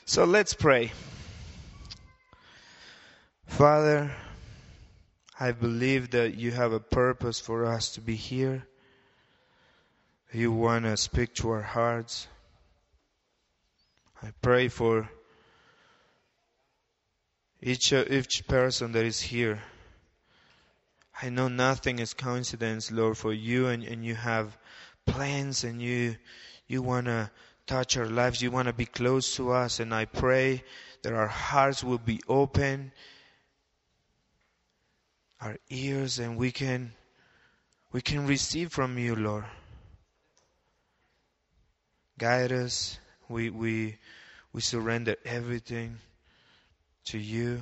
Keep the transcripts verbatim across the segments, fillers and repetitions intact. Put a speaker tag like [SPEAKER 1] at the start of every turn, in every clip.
[SPEAKER 1] So let's pray. Father, I believe that you have a purpose for us to be here. You want to speak to our hearts. I pray for each each person that is here. I know nothing is coincidence, Lord, for you, and, and you have plans, and you you want to touch our lives. You want to be close to us, and I pray that our hearts will be open, our ears, and we can we can receive from you, Lord. Guide us. We we we surrender everything to you.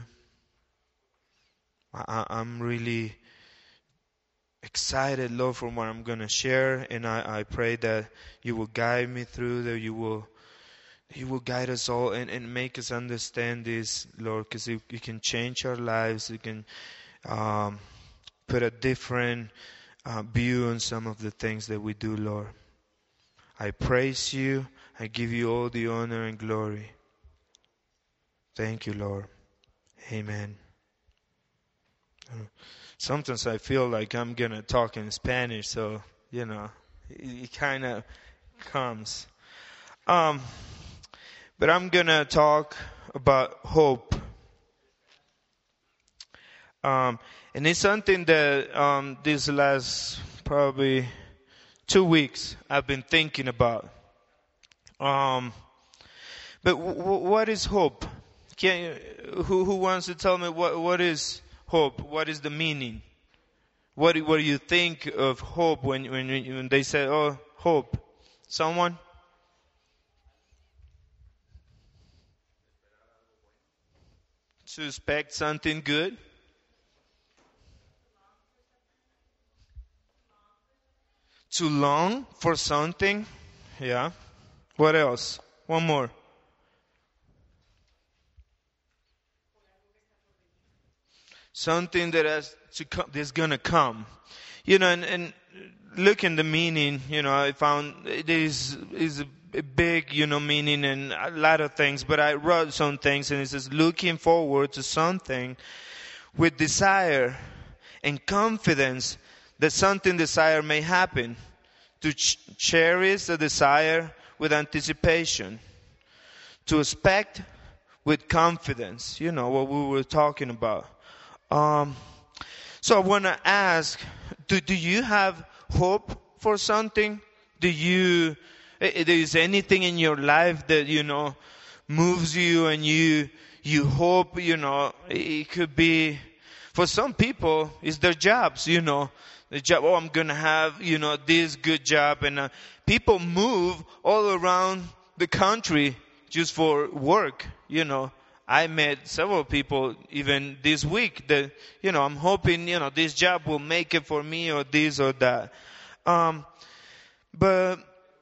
[SPEAKER 1] I, I'm really excited, Lord, for what I'm going to share, and I, I pray that you will guide me through, that you will you will guide us all and, and make us understand this, Lord, because it, it can change our lives. It can um, put a different uh, view on some of the things that we do, Lord. I praise you. I give you all the honor and glory. Thank you, Lord. Amen. Sometimes I feel like I'm going to talk in Spanish, so, you know, it, it kind of comes. Um, but I'm going to talk about hope. Um, and it's something that um, these last probably two weeks I've been thinking about. Um, but w- w- what is hope? Can you, who who wants to tell me what what is hope? What is the meaning? What do, what do you think of hope when when when they say, "Oh, hope"? Someone? To expect something good? To long for something? Yeah. What else? One more. Something that has to come, that's gonna come. You know, and, and look in the meaning, you know, I found it is, is a, a big, you know, meaning and a lot of things, but I wrote some things and it says looking forward to something with desire and confidence that something desired may happen. To ch- cherish the desire with anticipation. To expect with confidence. You know, what we were talking about. Um, so I want to ask, do, do you have hope for something? Do you, is anything in your life that, you know, moves you and you, you hope, you know, it could be, for some people, it's their jobs, you know, the job, oh, I'm going to have, you know, this good job. And uh, people move all around the country just for work, you know. I met several people even this week that, you know, I'm hoping, you know, this job will make it for me or this or that. Um, but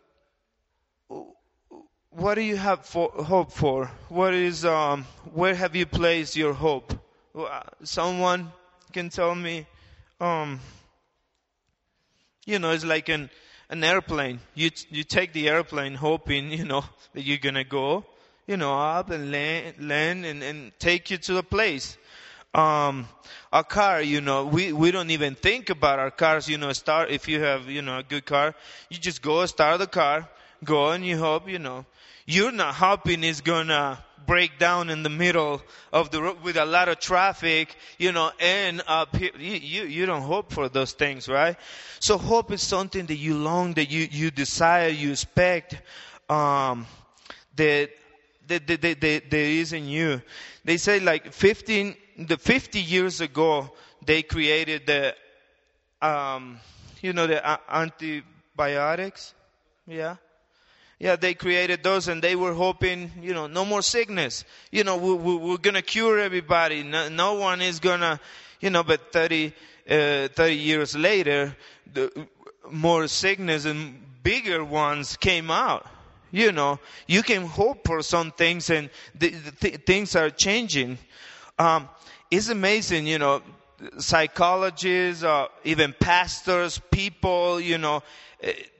[SPEAKER 1] what do you have for hope for? What is, um, where have you placed your hope? Someone can tell me, um, you know, it's like an, an airplane. You, you take the airplane hoping, you know, that you're going to go, you know, up and land, land and, and take you to the place. Um, a car, you know, we, we don't even think about our cars, you know, start, if you have, you know, a good car, you just go start the car, go and you hope, you know, you're not hoping it's gonna break down in the middle of the road with a lot of traffic, you know, and up here, you, you, you don't hope for those things, right? So hope is something that you long, that you, you desire, you expect, um, that, that, that, that, that, that is in you. They say like fifteen, the fifty years ago, they created the, um, you know, the uh, antibiotics. Yeah. Yeah, they created those and they were hoping, you know, no more sickness. You know, we, we, we're going to cure everybody. No, no one is going to, you know, but thirty, uh, thirty years later, the, more sickness and bigger ones came out. You know, you can hope for some things and the, the th- things are changing. Um, it's amazing, you know, psychologists, uh, even pastors, people, you know,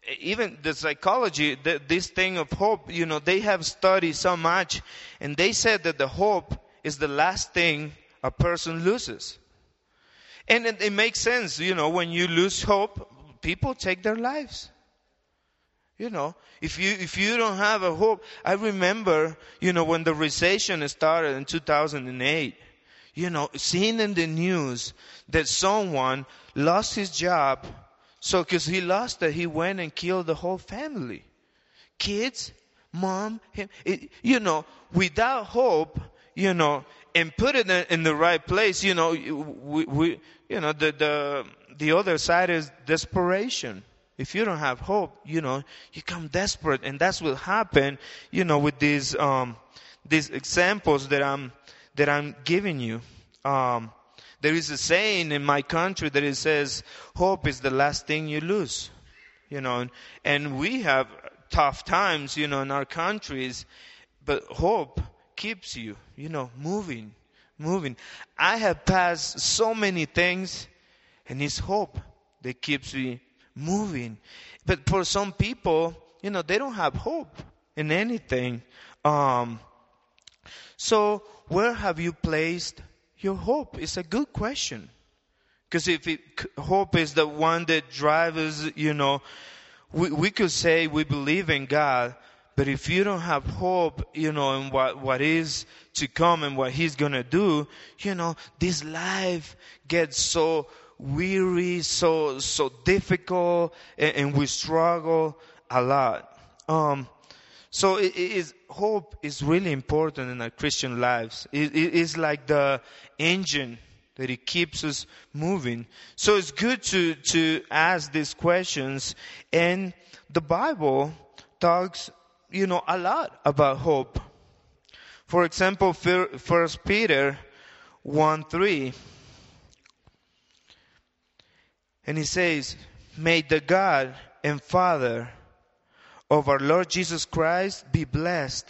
[SPEAKER 1] even the psychology, the, this thing of hope, you know, they have studied so much, and they said that the hope is the last thing a person loses. And it, it makes sense, you know, when you lose hope, people take their lives. You know, if you if you don't have a hope, I remember, you know, when the recession started in two thousand eight, you know, seeing in the news that someone lost his job, so because he lost it, he went and killed the whole family, kids, mom, him. It, you know, without hope, you know, and put it in, in the right place, you know, we, we you know, the the the other side is desperation. If you don't have hope, you know, you become desperate, and that's what happened, you know, with these um, these examples that I'm that I'm giving you. Um, there is a saying in my country that it says, "Hope is the last thing you lose," you know, and, and we have tough times, you know, in our countries, but hope keeps you, you know, moving, moving. I have passed so many things, and it's hope that keeps me moving. But for some people, you know, they don't have hope in anything. Um, so where have you placed your hope? It's a good question. Because if it, hope is the one that drives, you know, we, we could say we believe in God, but if you don't have hope, you know, in what, what is to come and what He's going to do, you know, this life gets so weary, so so difficult, and, and we struggle a lot. Um, so it, it is hope is really important in our Christian lives. It, it is like the engine that it keeps us moving. So it's good to to ask these questions, and the Bible talks, you know, a lot about hope. For example, First Peter one three. And he says, "May the God and Father of our Lord Jesus Christ be blessed.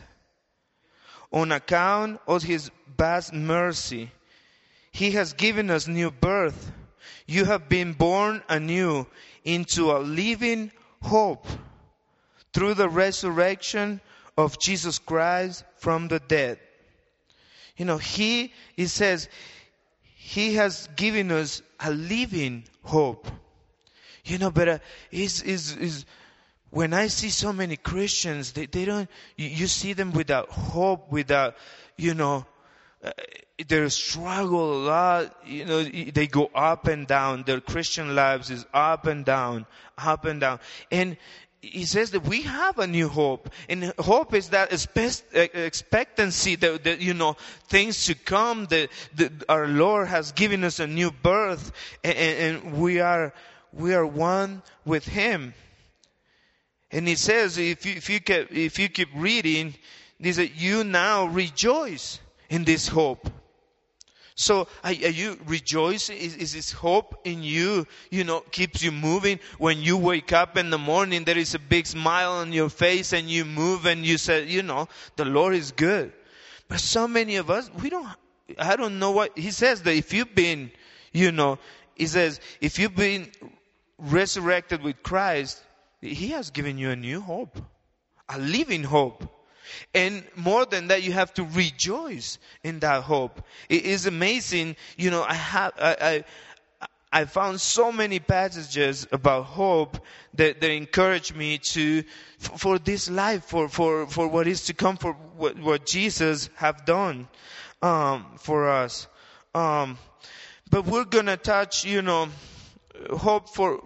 [SPEAKER 1] On account of His vast mercy, He has given us new birth. You have been born anew into a living hope through the resurrection of Jesus Christ from the dead." You know, He, He says, He has given us a living hope. You know, but uh, is is is when I see so many Christians, they they don't. You, you see them without hope, without, you know, uh, they struggle a lot. You know, they go up and down. Their Christian lives is up and down, up and down, and he says that we have a new hope. And hope is that expectancy that, that you know, things to come, that, that our Lord has given us a new birth, and, and we are we are one with Him. And he says, if you if you keep, if you keep reading, he said, "You now rejoice in this hope." So are, are you rejoicing? Is, is this hope in you, you know, keeps you moving? When you wake up in the morning, there is a big smile on your face, and you move and you say, you know, the Lord is good. But so many of us, we don't, I don't know what, he says that if you've been, you know, he says, if you've been resurrected with Christ, He has given you a new hope, a living hope. And more than that, you have to rejoice in that hope. It is amazing. You know, I have, I, I, I found so many passages about hope that, that encourage me to, for, for this life, for, for, for what is to come, for what, what Jesus have done, um, for us. Um, but we're gonna touch, you know, hope for,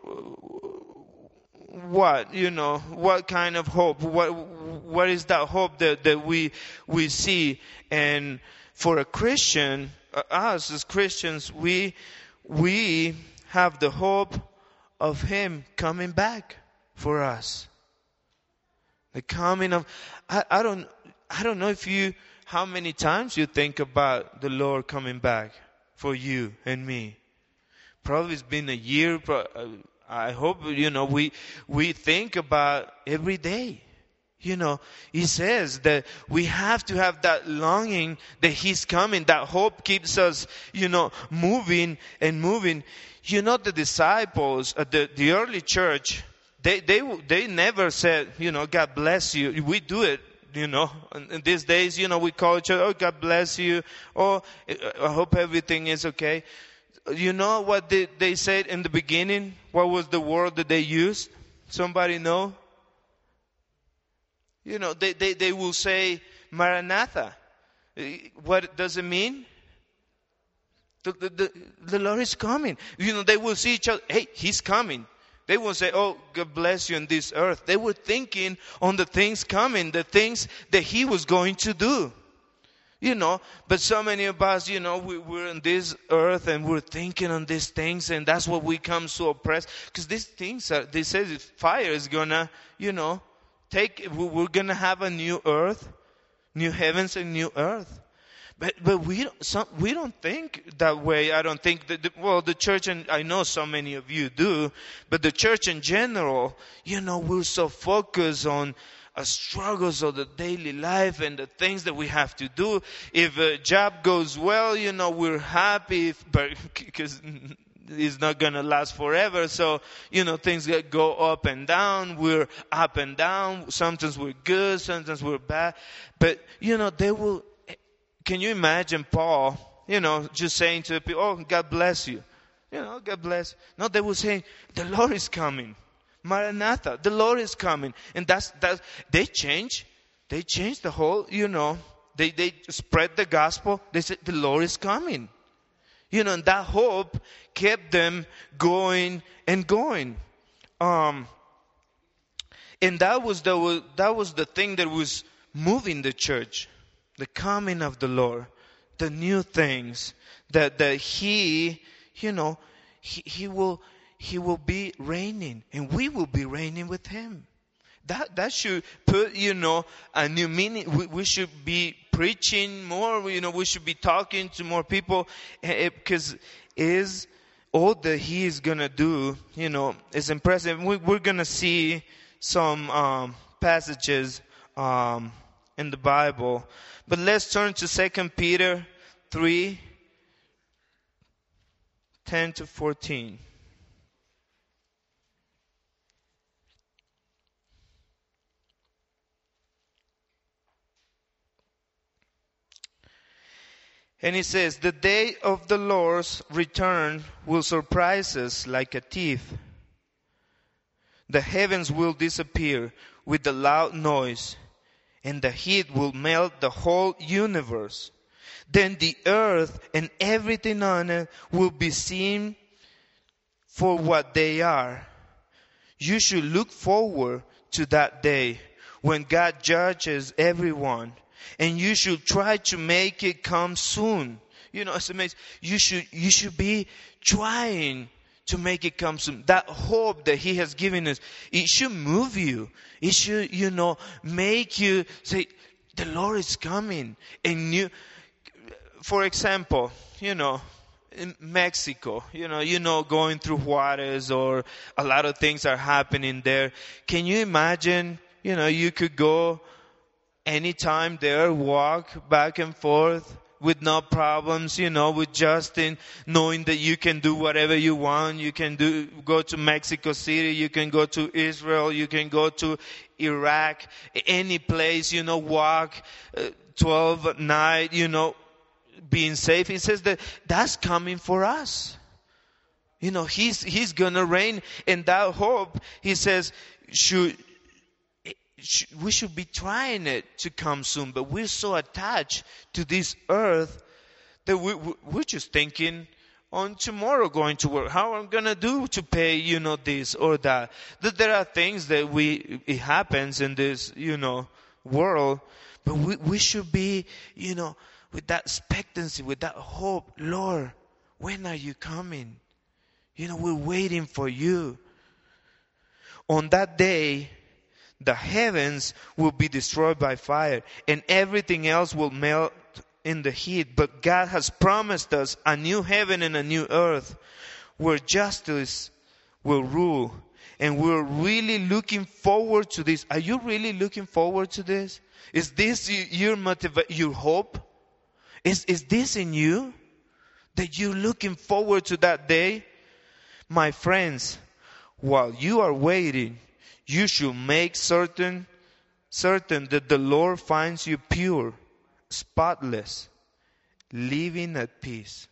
[SPEAKER 1] what, you know, what kind of hope? What, what is that hope that, that we, we see? And for a Christian, us as Christians, we, we have the hope of Him coming back for us. The coming of, I, I don't, I don't know if you, how many times you think about the Lord coming back for you and me. Probably it's been a year, I hope, you know, we, we think about every day. You know, He says that we have to have that longing that He's coming. That hope keeps us, you know, moving and moving. You know, the disciples, uh, the, the early church, they they they never said, you know, God bless you. We do it, you know. And these days, you know, we call each other, oh, God bless you. Oh, I hope everything is okay. You know what they, they said in the beginning? What was the word that they used? Somebody know? You know, they, they, they will say, Maranatha. What does it mean? The, the, the, the Lord is coming. You know, they will see each other. Hey, He's coming. They will say, oh, God bless you on this earth. They were thinking on the things coming, the things that He was going to do. You know, but so many of us, you know, we, we're on this earth and we're thinking on these things, and that's what we come so oppressed. Because these things are, they say fire is gonna, you know, take, we're gonna have a new earth, new heavens and new earth. But but we don't, some, we don't think that way. I don't think that, the, well, the church, and I know so many of you do, but the church in general, you know, we're so focused on uh, struggles of the daily life and the things that we have to do. If a job goes well, you know, we're happy, but because it's not going to last forever. So, you know, things get, go up and down. We're up and down. Sometimes we're good, sometimes we're bad. But, you know, they will, can you imagine Paul, you know, just saying to the people, oh, God bless you. You know, God bless. No, they were saying, the Lord is coming. Maranatha, the Lord is coming. And that's, that's, they changed. They changed the whole, you know, they, they spread the gospel. They said, the Lord is coming. You know, and that hope kept them going and going. Um, and that was the, that was the thing that was moving the church. The coming of the Lord. The new things. That, that He, you know, He, he will, He will be reigning. And we will be reigning with Him. That, that should put, you know, a new meaning. We, we should be preaching more, you know, we should be talking to more people, because is all that He is going to do, you know, is impressive. We, we're going to see some um, passages um, in the Bible. But let's turn to Second Peter three, ten to fourteen. And he says, the day of the Lord's return will surprise us like a thief. The heavens will disappear with a loud noise, and the heat will melt the whole universe. Then the earth and everything on it will be seen for what they are. You should look forward to that day when God judges everyone. And you should try to make it come soon. You know, it's amazing. You should, you should be trying to make it come soon. That hope that He has given us, it should move you. It should, you know, make you say, the Lord is coming. And you, for example, you know, in Mexico, you know, you know, going through Juarez, or a lot of things are happening there. Can you imagine, you know, you could go anytime there, walk back and forth with no problems, you know, with Justin, knowing that you can do whatever you want. You can do, go to Mexico City, you can go to Israel, you can go to Iraq, any place, you know, walk uh, twelve at night, you know, being safe. He says that that's coming for us. You know, He's, He's gonna reign, and that hope, He says, should, we should be trying it to come soon, but we're so attached to this earth that we, we're just thinking on tomorrow going to work, how I'm going to do to pay, you know, this or that. That there are things that we, it happens in this, you know, world, but we, we should be, you know, with that expectancy, with that hope. Lord, when are you coming? You know, we're waiting for you. On that day, the heavens will be destroyed by fire, and everything else will melt in the heat. But God has promised us a new heaven and a new earth where justice will rule. And we're really looking forward to this. Are you really looking forward to this? Is this your motiva- your hope? Is, is this in you? That you're looking forward to that day? My friends, while you are waiting, you should make certain, certain that the Lord finds you pure, spotless, living at peace.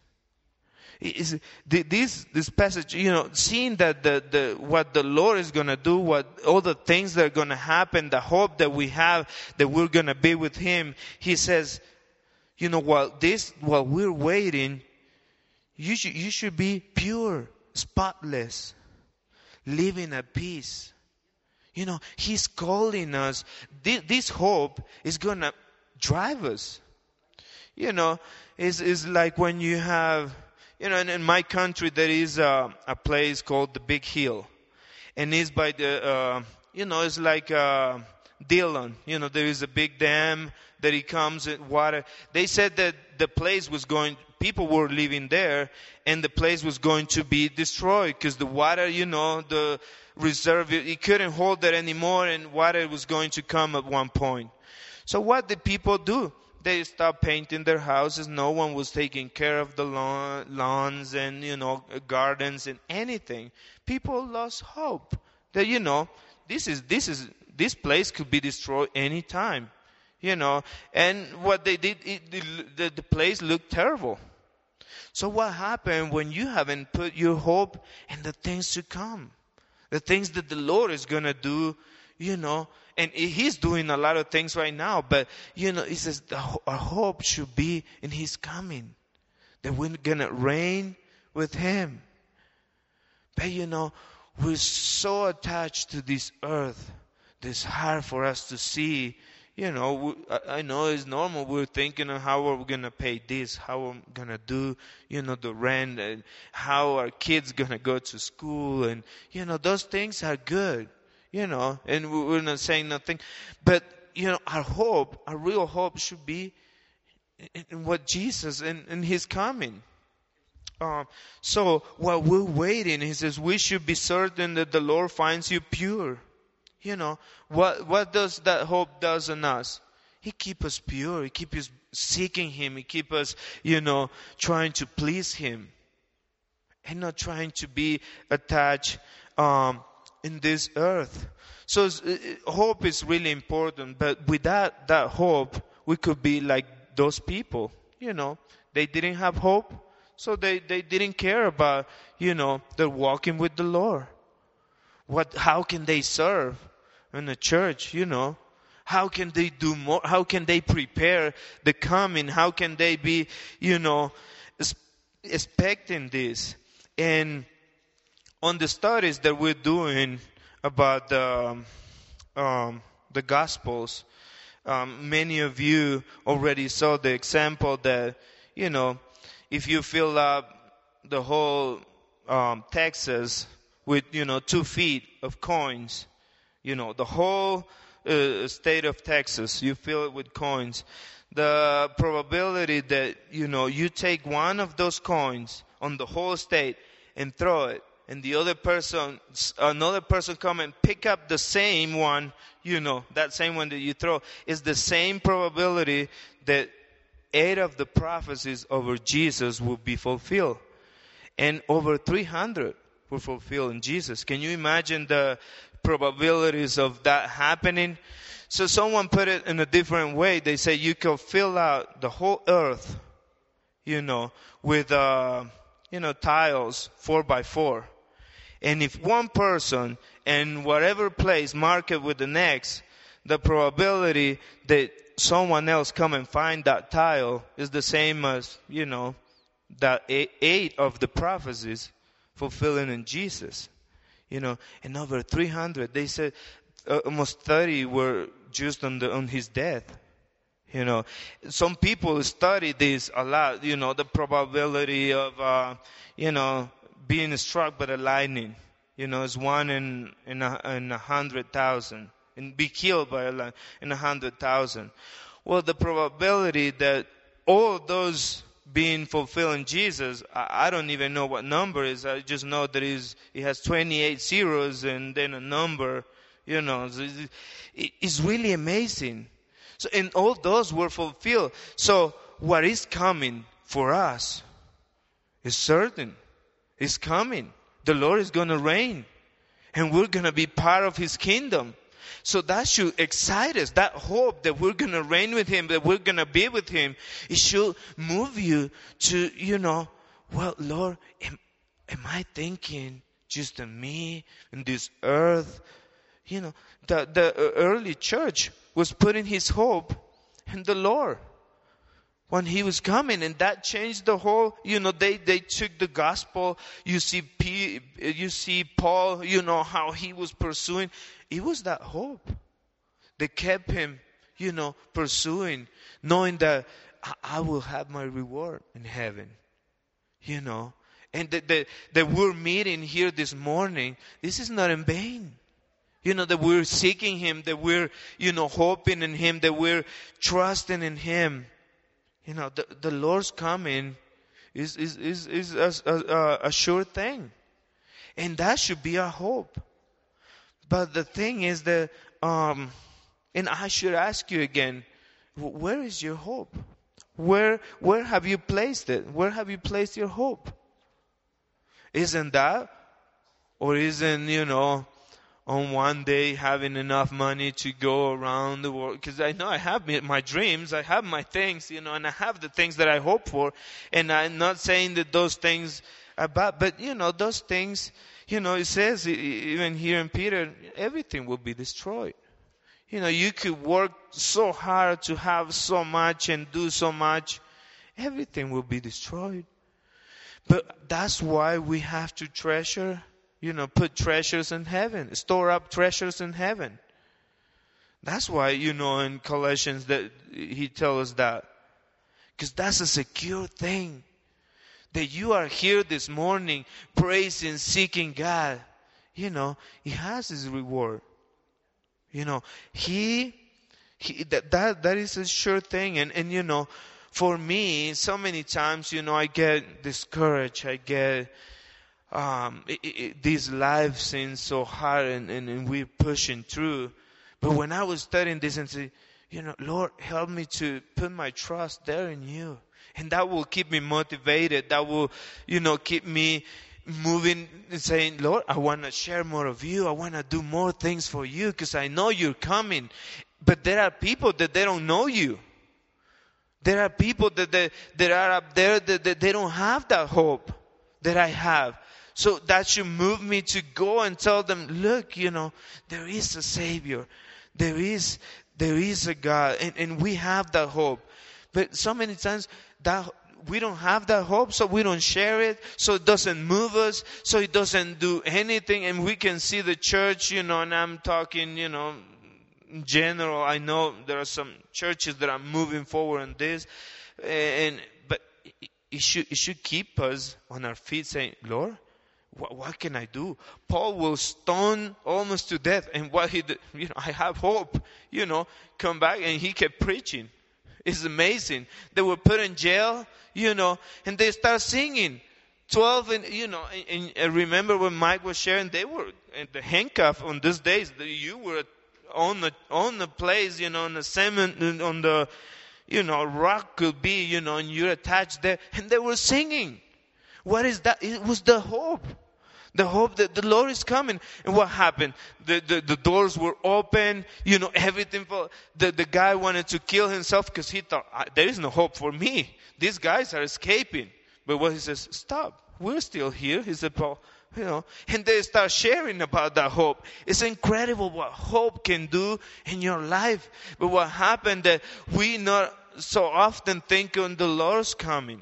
[SPEAKER 1] Is this this passage, you know, seeing that the, the what the Lord is going to do, what all the things that are going to happen, the hope that we have that we're going to be with Him, He says, you know, while this while we're waiting, you should you should be pure, spotless, living at peace. You know, He's calling us. This, this hope is going to drive us. You know, it's, it's like when you have. You know, in, in my country there is a, a place called the Big Hill, and it's by the, uh, you know, it's like uh, Dillon. You know, there is a big dam that it comes in water. They said that the place was going, people were living there, and the place was going to be destroyed because the water, you know, the reserve, it, it couldn't hold it anymore, and water was going to come at one point. So what did people do? They stopped painting their houses. No one was taking care of the lawn, lawns and, you know, gardens and anything. People lost hope that, you know, this is, this is, this place could be destroyed any time, you know. And what they did, it, the, the place looked terrible. So what happened when you haven't put your hope in the things to come? The things that the Lord is going to do, you know. And He's doing a lot of things right now. But, you know, He says the, our hope should be in His coming. That we're going to reign with Him. But, you know, we're so attached to this earth. It's hard for us to see. You know, we, I, I know it's normal. We're thinking of how we're going to pay this. How we're going to do, you know, the rent. And how our kids going to go to school. And, you know, those things are good. You know, and we're not saying nothing. But, you know, our hope, our real hope should be in what Jesus and in, in His coming. Um, so while we're waiting, He says we should be certain that the Lord finds you pure. You know, what what does that hope does in us? He keeps us pure. He keeps us seeking Him. He keeps us, you know, trying to please Him. And not trying to be attached um in this earth. So uh, hope is really important, but without that hope, we could be like those people. You know, they didn't have hope, so they, they didn't care about, you know, they're walking with the Lord. What? How can they serve in the church, you know? How can they do more? How can they prepare the coming? How can they be, you know, expecting this? And on the studies that we're doing about the, um, the Gospels, um, many of you already saw the example that, you know, if you fill up the whole um, Texas with, you know, two feet of coins, you know, the whole uh, state of Texas, you fill it with coins, the probability that, you know, you take one of those coins on the whole state and throw it, and the other person, another person come and pick up the same one, you know, that same one that you throw, is the same probability that eight of the prophecies over Jesus will be fulfilled. And over three hundred were fulfilled in Jesus. Can you imagine the probabilities of that happening? So someone put it in a different way. They say you can fill out the whole earth, you know, with, uh, you know, tiles four by four. And if one person in whatever place mark it with the next, the probability that someone else come and find that tile is the same as, you know, that eight of the prophecies fulfilling in Jesus. You know, and over three hundred, they said uh, almost thirty were just on the on His death. You know, some people study this a lot, you know, the probability of, uh, you know, being struck by the lightning, you know, is one in, in a, in a hundred thousand, and be killed by a lightning in a hundred thousand. Well, the probability that all those being fulfilled in Jesus, I, I don't even know what number is. I just know that it has twenty-eight zeros and then a number, you know, it, it's really amazing. So, and all those were fulfilled. So, what is coming for us is certain. It's coming. The Lord is going to reign. And we're going to be part of His kingdom. So that should excite us. That hope that we're going to reign with Him, that we're going to be with Him, it should move you to, you know, well, Lord, am, am I thinking just of me and this earth? You know, the, the early church was putting his hope in the Lord when He was coming, and that changed the whole, you know, they, they took the gospel. You see P, you see Paul, you know, how he was pursuing. It was that hope that kept him, you know, pursuing, knowing that I, I will have my reward in heaven, you know. And that, that, that we're meeting here this morning, this is not in vain. You know, that we're seeking Him, that we're, you know, hoping in Him, that we're trusting in Him. You know, the, the Lord's coming is, is, is, is a, a, a sure thing. And that should be our hope. But the thing is that, um, and I should ask you again, where is your hope? Where, where have you placed it? Where have you placed your hope? Isn't that, or isn't, you know, on one day having enough money to go around the world? Because I know I have my dreams, I have my things, you know, and I have the things that I hope for. And I'm not saying that those things are bad, but, you know, those things, you know, it says even here in Peter, everything will be destroyed. You know, you could work so hard to have so much and do so much. Everything will be destroyed. But that's why we have to treasure, you know, put treasures in heaven, store up treasures in heaven. That's why, you know, in Colossians that he tells us that. Because that's a secure thing. That you are here this morning praising, seeking God. You know, He has His reward. You know, He, he that, that, that is a sure thing. And, and, you know, for me, so many times, you know, I get discouraged. I get, um, it, it, this life seems so hard and, and, and we're pushing through. But when I was studying this and say, you know, Lord, help me to put my trust there in You. And that will keep me motivated. That will, you know, keep me moving and saying, Lord, I want to share more of You. I want to do more things for You because I know You're coming. But there are people that they don't know You. There are people that, they, that are up there that, that they don't have that hope that I have. So that should move me to go and tell them, look, you know, there is a Savior. There is, there is a God. And, and we have that hope. But so many times that we don't have that hope, so we don't share it, so it doesn't move us, so it doesn't do anything. And we can see the church, you know, and I'm talking, you know, in general. I know there are some churches that are moving forward on this, and but it should it should keep us on our feet, saying, Lord, what, what can I do? Paul was stoned almost to death, and what he did, you know, I have hope, you know, come back, and he kept preaching. It's amazing. They were put in jail, you know, and they start singing. Twelve, and you know, and, and remember when Mike was sharing, they were in the handcuff on these days. You were on the on the place, you know, on the cement, on the, you know, rock could be, you know, and you're attached there, and they were singing. What is that? It was the hope. The hope that the Lord is coming. And what happened? The, the, the doors were open. You know, everything. For, the, the guy wanted to kill himself because he thought, there is no hope for me. These guys are escaping. But what he says, stop. We're still here. He said, Paul, you know. And they start sharing about that hope. It's incredible what hope can do in your life. But what happened that we not so often think on the Lord's coming.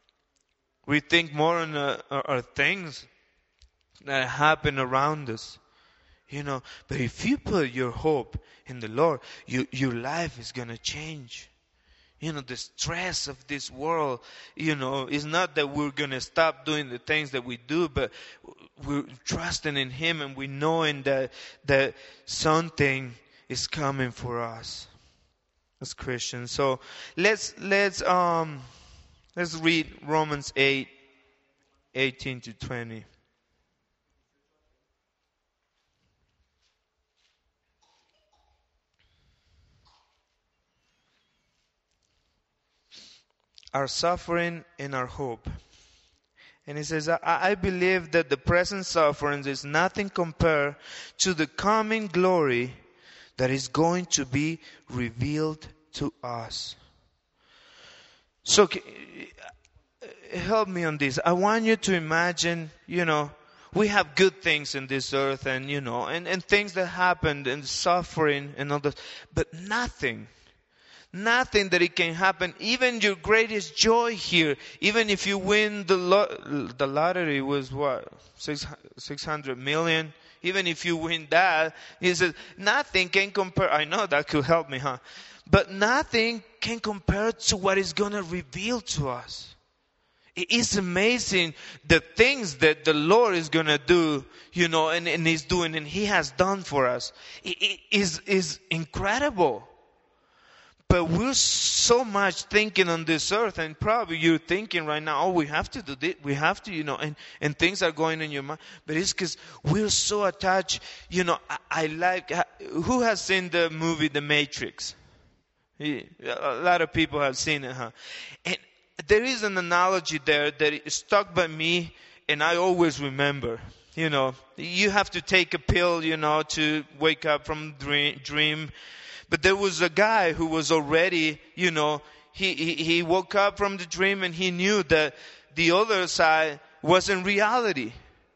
[SPEAKER 1] We think more on uh, our, our things that happen around us, you know. But if you put your hope in the Lord, you, your life is going to change. You know, the stress of this world, you know, it's not that we're going to stop doing the things that we do, but we're trusting in Him, and we knowing that, that something is coming for us as Christians. So let's, let's, um, let's read Romans eight, eighteen to twenty. Our suffering and our hope. And he says, I, I believe that the present suffering is nothing compared to the coming glory that is going to be revealed to us. So help me on this. I want you to imagine, you know, we have good things in this earth and, you know, and, and things that happened and suffering and all that. But nothing, nothing that it can happen. Even your greatest joy here, even if you win the lo- the lottery was what? Six, six hundred million. Even if you win that, he says, nothing can compare. I know that could help me, huh? But nothing can compare to what is going to reveal to us. It is amazing the things that the Lord is going to do, you know, and, and He's doing and He has done for us. It, it is, is incredible. But we're so much thinking on this earth, and probably you're thinking right now, oh, we have to do this, we have to, you know, and, and things are going in your mind. But it's because we're so attached, you know, I, I like, who has seen the movie The Matrix? A lot of people have seen it, huh? And there is an analogy there that stuck by me, and I always remember. You know, you have to take a pill, you know, to wake up from dream. dream. But there was a guy who was already, you know, he, he, he woke up from the dream and he knew that the other side wasn't reality.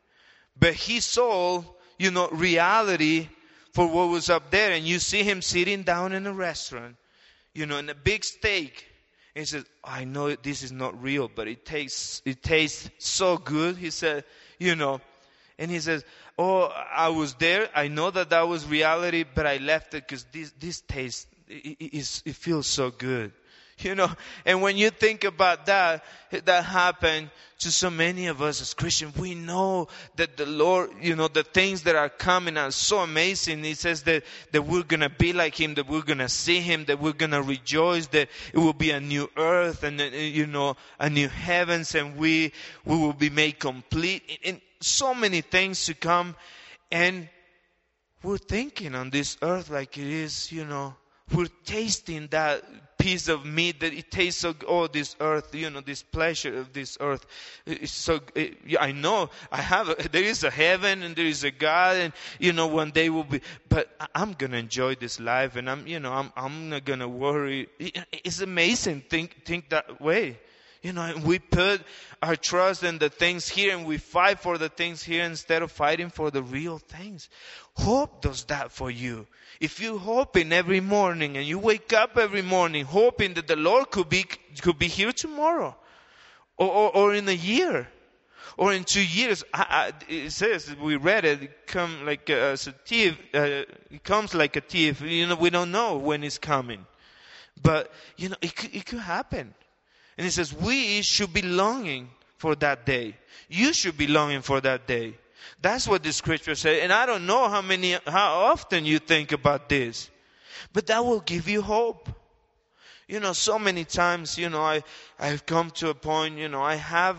[SPEAKER 1] But he saw, you know, reality for what was up there. And you see him sitting down in a restaurant, you know, in a big steak. He says, I know this is not real, but it tastes, it tastes so good. He said, you know, and he says, oh, I was there. I know that that was reality, but I left it because this, this taste, it, it, it feels so good. You know, and when you think about that, that happened to so many of us as Christians. We know that the Lord, you know, the things that are coming are so amazing. He says that, that we're going to be like Him, that we're going to see Him, that we're going to rejoice, that it will be a new earth and, you know, a new heavens, and we, we will be made complete. And so many things to come. And we're thinking on this earth like it is, you know, we're tasting that piece of meat that it tastes so, oh, this earth, you know, this pleasure of this earth. It's so, it, I know I have, a, there is a heaven and there is a God, and, you know, one day will be, but I'm going to enjoy this life, and I'm, you know, I'm, I'm not going to worry. It's amazing. Think, think that way. You know, and we put our trust in the things here, and we fight for the things here instead of fighting for the real things. Hope does that for you. If you're hoping every morning and you wake up every morning hoping that the Lord could be could be here tomorrow, or or, or in a year, or in two years, I, I, it says, we read it, it come like a, as a thief. Uh, it comes like a thief. You know, we don't know when it's coming, but you know, it could, it could happen. And it says we should be longing for that day. You should be longing for that day. That's what the scripture says. And I don't know how many, how often you think about this, but that will give you hope. You know, so many times, you know, I, I've come to a point, you know, I have,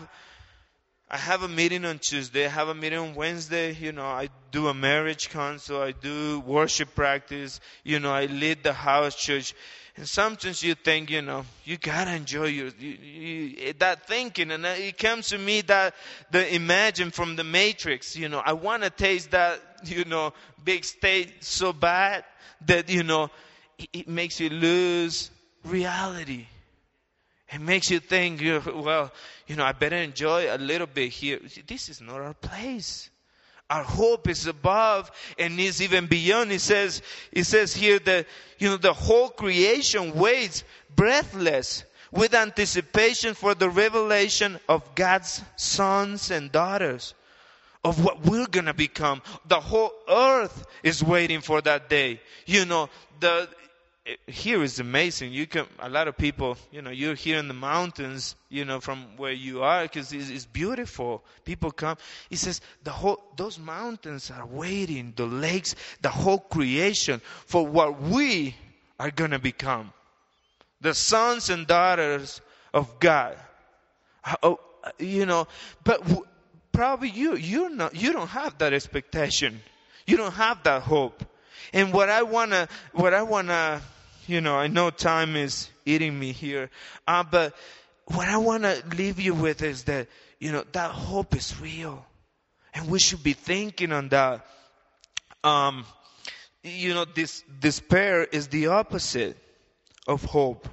[SPEAKER 1] I have a meeting on Tuesday, I have a meeting on Wednesday, you know, I do a marriage council, I do worship practice, you know, I lead the house church. And sometimes you think, you know, you gotta enjoy your, you, you, that thinking. And it comes to me that the imagine from the Matrix, you know, I want to taste that, you know, big steak so bad that, you know, it, it makes you lose reality. It makes you think, well, you know, I better enjoy a little bit here. This is not our place. Our hope is above and is even beyond. It says, it says here that, you know, the whole creation waits breathless with anticipation for the revelation of God's sons and daughters, of what we're going to become. The whole earth is waiting for that day. You know, the, here is amazing. You can, a lot of people, you know, you're here in the mountains, you know, from where you are, because it's, it's beautiful. People come. He says the whole, those mountains are waiting, the lakes, the whole creation for what we are going to become. The sons and daughters of God. Oh, you know, but w- probably you, you're not, you don't have that expectation. You don't have that hope. And what I wanna, what I wanna, you know, I know time is eating me here, uh, but what I want to leave you with is that, you know, that hope is real. And we should be thinking on that. Um, you know, this despair is the opposite of hope.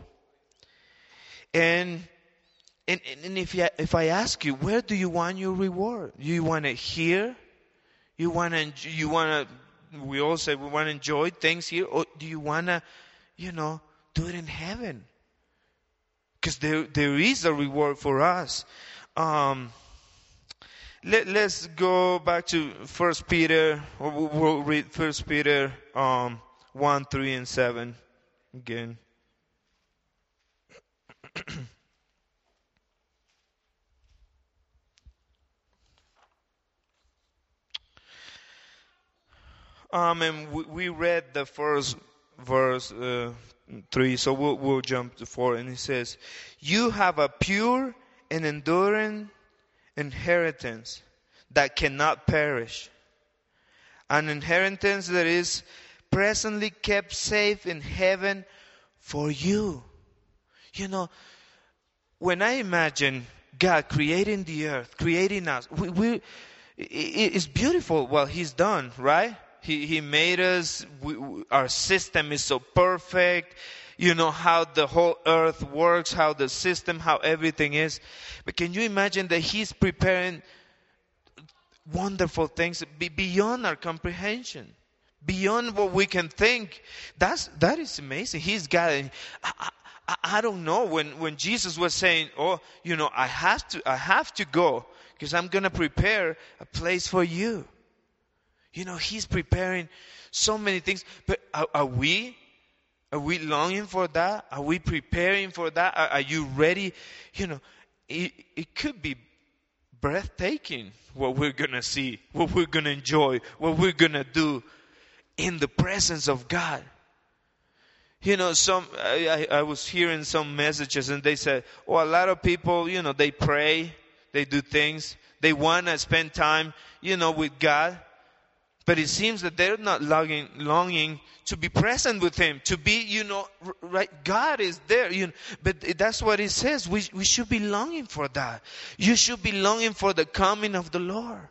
[SPEAKER 1] And and, and if you, if I ask you, where do you want your reward? You want it here? You want to you want to we all say we want to enjoy things here, or do you want to, you know, do it in heaven? Because there there is a reward for us. Um, let let's go back to First Peter. We'll, we'll read First Peter um, one, three, and seven again. Um, and we, we read the first verse uh, three, so we'll, we'll jump to four. And it says, "You have a pure and enduring inheritance that cannot perish, an inheritance that is presently kept safe in heaven for you." You know, when I imagine God creating the earth, creating us, we, we it, it's beautiful what He's done, right? He he made us. We, our system is so perfect. You know how the whole earth works, how the system, how everything is. But can you imagine that He's preparing wonderful things beyond our comprehension, beyond what we can think? That's that is amazing. He's got. I, I, I don't know when when Jesus was saying, "Oh, you know, I have to I have to go because I'm gonna prepare a place for you." You know, He's preparing so many things. But are, are we? Are we longing for that? Are we preparing for that? Are, are you ready? You know, it, it could be breathtaking what we're going to see, what we're going to enjoy, what we're going to do in the presence of God. You know, some I, I was hearing some messages and they said, oh, a lot of people, you know, they pray, they do things, they want to spend time, you know, with God. But it seems that they're not longing, longing to be present with Him, to be, you know, right. God is there, you know, but that's what it says. We we should be longing for that. You should be longing for the coming of the Lord,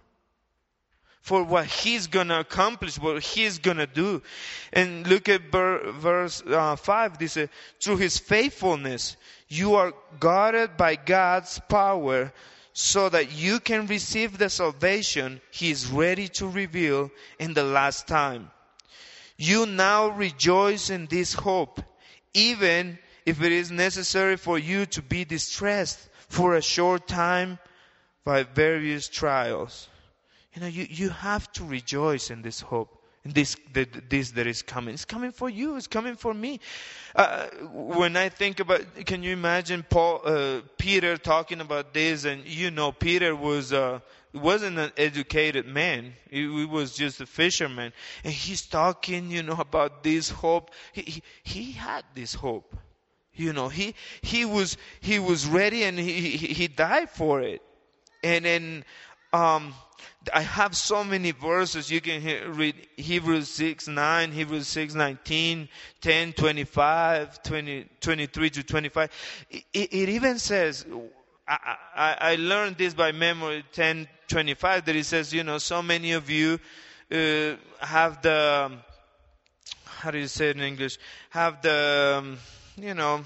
[SPEAKER 1] for what He's gonna accomplish, what He's gonna do. And look at verse uh, five. This says, "Through His faithfulness, you are guarded by God's power, so that you can receive the salvation He is ready to reveal in the last time. You now rejoice in this hope, even if it is necessary for you to be distressed for a short time by various trials." You know, you, you have to rejoice in this hope. And this, the, this that is coming. It's coming for you. It's coming for me. Uh, when I think about, can you imagine Paul, uh, Peter talking about this? And you know, Peter was, uh, wasn't an educated man. He, he was just a fisherman. And he's talking, you know, about this hope. He, he, he had this hope. You know, he, he was, he was ready and he, he, he died for it. And then, um, I have so many verses. You can hear, read Hebrews six nine, Hebrews six nineteen, ten twenty-five, twenty, twenty-three to twenty-five. It, it even says, I, I, I learned this by memory, ten twenty-five, that it says, you know, so many of you uh, have the, how do you say it in English? Have the, um, you know,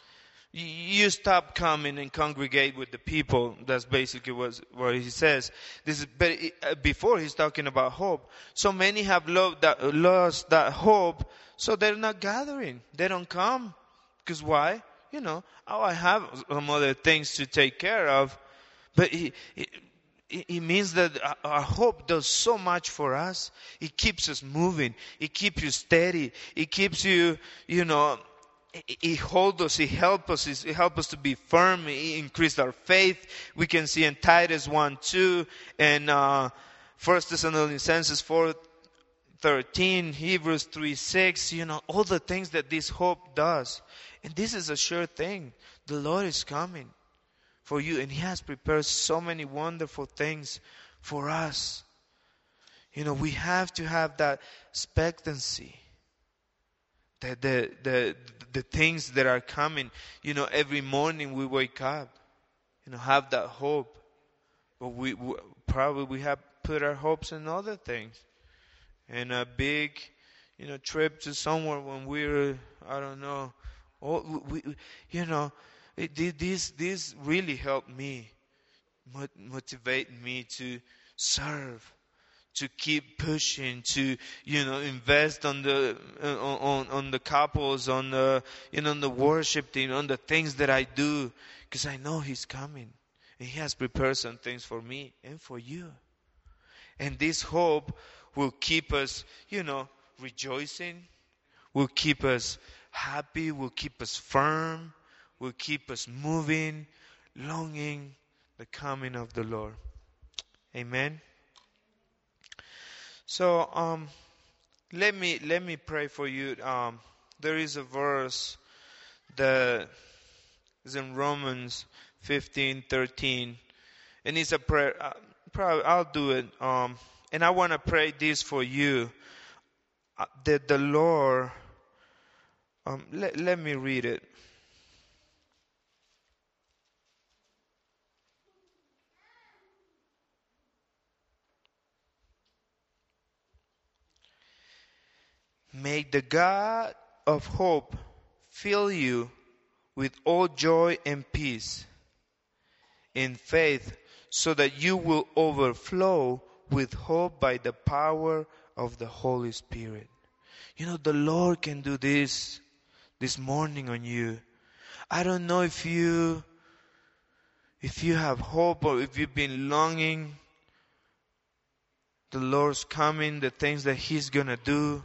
[SPEAKER 1] you stop coming and congregate with the people. That's basically what, what he says. This is, but it, before he's talking about hope. So many have loved that, lost that hope, so they're not gathering. They don't come. Because why? You know, oh, I have some other things to take care of. But it, it, it means that our hope does so much for us. It keeps us moving. It keeps you steady. It keeps you, you know, He holds us, He helps us, He helps us to be firm, He increased our faith. We can see in Titus one two and uh, First Thessalonians four thirteen, Hebrews three six, you know, all the things that this hope does. And this is a sure thing. The Lord is coming for you and He has prepared so many wonderful things for us. You know, we have to have that expectancy. The, the, the, the things that are coming. You know, every morning we wake up, you know, have that hope. But we, we probably we have put our hopes in other things. And a big, you know, trip to somewhere when we're, I don't know, oh, we, you know, it, this this really helped me, motivate me to serve, to keep pushing, to, you know, invest on the on on the couples, on the, you know, on the worship team, on the things that I do, because I know He's coming and He has prepared some things for me and for you. And this hope will keep us, you know, rejoicing, will keep us happy, will keep us firm, will keep us moving, longing the coming of the Lord. Amen. So um, let me let me pray for you. Um, there is a verse that is in Romans fifteen thirteen, and it's a prayer. Uh, probably I'll do it. Um, and I want to pray this for you, uh, that the Lord. Um, let let me read it. May the God of hope fill you with all joy and peace in faith, so that you will overflow with hope by the power of the Holy Spirit. You know, the Lord can do this this morning on you. I don't know if you if you have hope or if you've been longing the Lord's coming, the things that He's gonna do.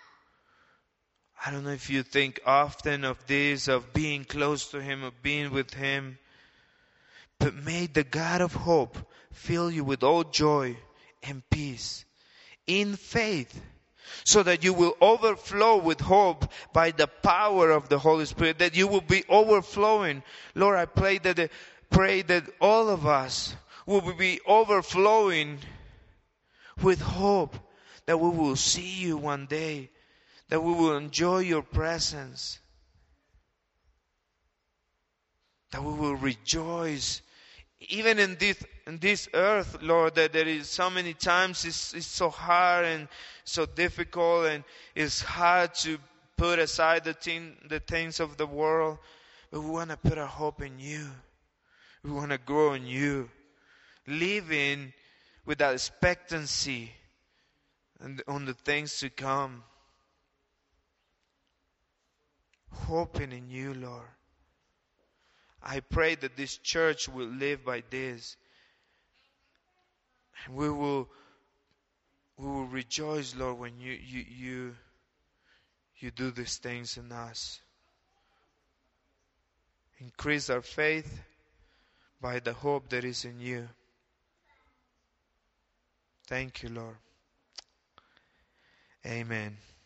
[SPEAKER 1] I don't know if you think often of this, of being close to Him, of being with Him. But may the God of hope fill you with all joy and peace in faith, so that you will overflow with hope by the power of the Holy Spirit, that you will be overflowing. Lord, I pray that, pray that all of us will be overflowing with hope, that we will see you one day, that we will enjoy your presence, that we will rejoice. Even in this in this earth, Lord, that there is so many times it's, it's so hard and so difficult, and it's hard to put aside the thing, the things of the world. But we want to put our hope in you. We want to grow in you, living with that expectancy and on the things to come, hoping in you, Lord. I pray that this church will live by this. And we will we will rejoice, Lord, when you you you, you do these things in us. Increase our faith by the hope that is in you. Thank you, Lord. Amen.